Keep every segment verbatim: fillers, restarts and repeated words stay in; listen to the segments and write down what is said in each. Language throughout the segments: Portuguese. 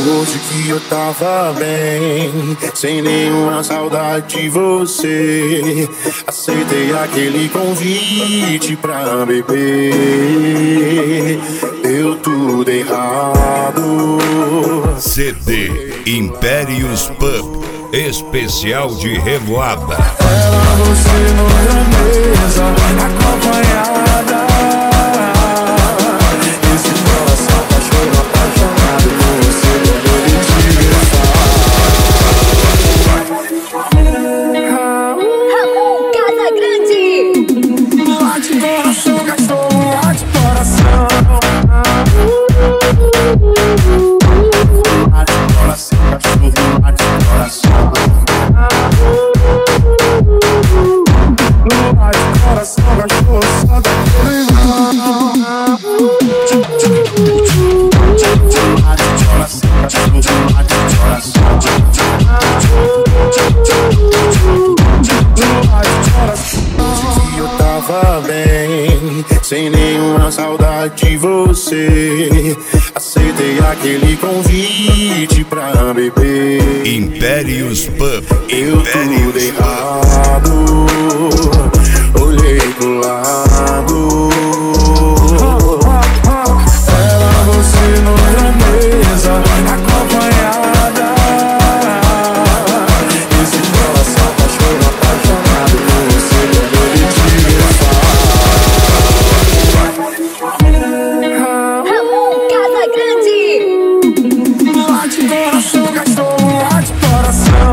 Hoje que eu tava bem, sem nenhuma saudade de você, aceitei aquele convite pra beber. Deu tudo errado. C D Impérios Pub, especial de revoada. Ela, você noutra mesa, acompanhada. Esse coração cachorro apaixonado por você, deveria te Ramon Casa Grande. Late coração, cachorro, late coração. Late coração, cachorro, late coração. Late coração, cachorro, só daquele não. Late coração, cachorro, late coração. Hoje que eu tava bem, sem nenhuma saudade de você, aceitei aquele convite pra beber. Impérios Pub, Eu tudo errado, olhei pro lado. Ela, você noutra mesa, acompanhada. Esse coração cachorro apaixonado por você, deveria te Ramon Casa Grande. late coração, cachorro, late coração.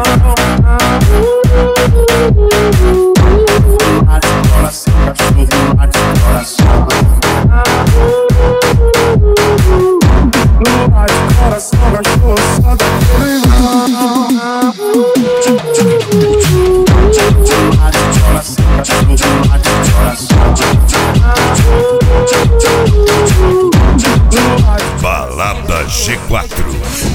Late coração, cachorro, late coração. Late coração, cachorro, só daquele não. Late coração, cachorro, late coração. Balada G quatro.